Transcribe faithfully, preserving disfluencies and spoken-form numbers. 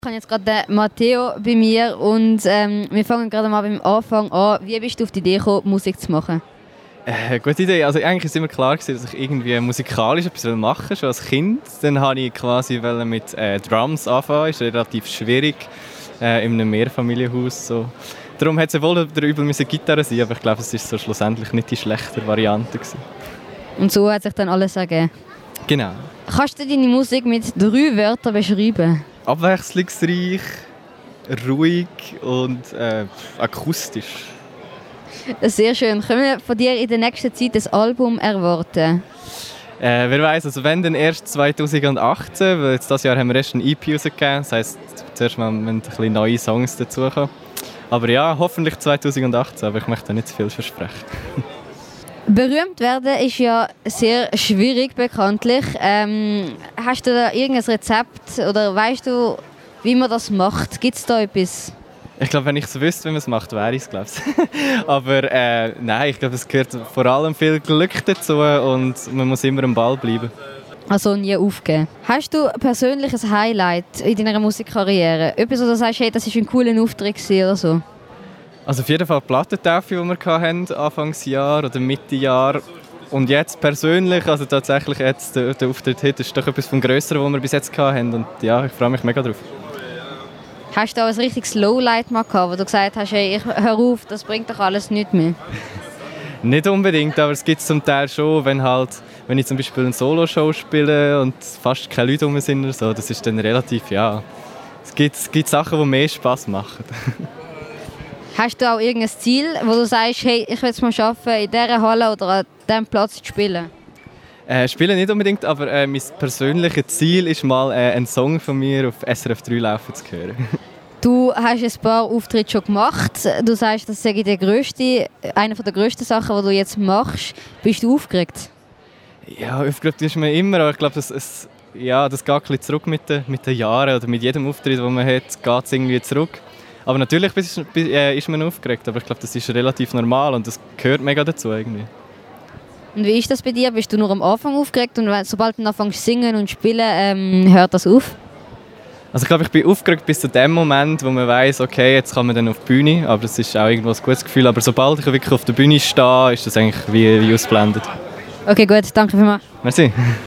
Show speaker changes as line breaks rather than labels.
Ich habe jetzt gerade den Matteo bei mir und ähm, wir fangen gerade mal beim Anfang an. Wie bist du auf die Idee gekommen, Musik zu machen?
Äh, gute Idee. Also eigentlich war es immer klar, dass ich irgendwie musikalisch etwas machen will, schon als Kind. Dann wollte ich quasi mit äh, Drums anfangen. Das ist relativ schwierig äh, in einem Mehrfamilienhaus. So. Darum hat es wohl oder übel Gitarre sein, aber ich glaube, es war so schlussendlich nicht die schlechtere Variante gewesen.
Und so hat sich dann alles ergeben?
Genau.
Kannst du deine Musik mit drei Wörtern beschreiben?
Abwechslungsreich, ruhig und äh, akustisch.
Sehr schön. Können wir von dir in der nächsten Zeit ein Album erwarten?
Äh, wer weiß, also wenn dann erst zwanzig achtzehn, weil jetzt dieses Jahr haben wir erst ein E P rausgegeben. Das heisst, zuerst mal müssen ein bisschen neue Songs dazukommen. Aber ja, hoffentlich zwanzig achtzehn, aber ich möchte nicht zu viel versprechen.
Berühmt werden ist ja sehr schwierig bekanntlich. Ähm, hast du da irgendein Rezept oder weißt du, wie man das macht? Gibt es da etwas?
Ich glaube, wenn ich es wüsste, wie man es macht, wäre ich es. Aber äh, nein, ich glaube, es gehört vor allem viel Glück dazu und man muss immer am Ball bleiben.
Also nie aufgeben. Hast du persönlich ein Highlight in deiner Musikkarriere? Etwas, wo du sagst, hey, das war ein cooler Auftritt oder so?
Also auf jeden Fall die Plattentaufe, die wir hatten, Anfangsjahr oder Mitte Jahr. Und jetzt persönlich, also tatsächlich jetzt der, der Auftritt heute, ist doch etwas vom Grösseren, was wir bis jetzt hatten. Und ja, ich freue mich mega drauf.
Hast du auch ein richtiges Lowlight mal gehabt, wo du gesagt hast, hey, ich hör auf, das bringt doch alles nichts mehr?
Nicht unbedingt, aber es gibt es zum Teil schon, wenn, halt, wenn ich zum Beispiel eine Solo-Show spiele und fast keine Leute rum sind oder so, das ist dann relativ, ja... Es gibt, es gibt Sachen, die mehr Spass machen.
Hast du auch irgendein Ziel, wo du sagst, hey, ich will es mal schaffen, in dieser Halle oder an diesem Platz zu spielen?
Äh, spielen nicht unbedingt, aber äh, mein persönliches Ziel ist mal, äh, einen Song von mir auf S R F drei laufen zu hören.
Du hast ein paar Auftritte schon gemacht. Du sagst, das sei der grösste, eine der grössten Sachen, die du jetzt machst. Bist du aufgeregt?
Ja, aufgeregt ist man immer, aber ich glaube, das, es, ja, das geht ein bisschen zurück mit den, mit den Jahren oder mit jedem Auftritt, den man hat, geht es irgendwie zurück. Aber natürlich ist man aufgeregt, aber ich glaube, das ist relativ normal und das gehört mega dazu irgendwie.
Und wie ist das bei dir? Bist du nur am Anfang aufgeregt und sobald du anfängst zu singen und spielen, ähm, hört das auf?
Also ich glaube, ich bin aufgeregt bis zu dem Moment, wo man weiss, okay, jetzt kann man dann auf die Bühne, aber das ist auch irgendwo ein gutes Gefühl. Aber sobald ich wirklich auf der Bühne stehe, ist das eigentlich wie, wie ausblendet.
Okay, gut, danke vielmals.
Merci.